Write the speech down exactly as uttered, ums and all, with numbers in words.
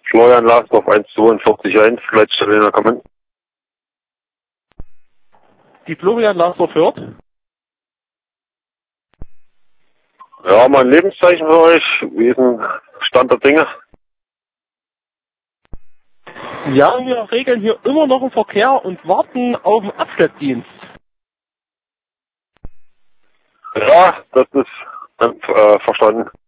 Florian Lasdorf eins zweiundvierzig eins, Leitstelle in der Kommen. Die Florian Lasdorf hört. Ja, mein Lebenszeichen für euch. Wie ist ein Stand der Dinge? Ja, wir regeln hier immer noch den Verkehr und warten auf den Abschleppdienst. Ja, das ist äh, verstanden.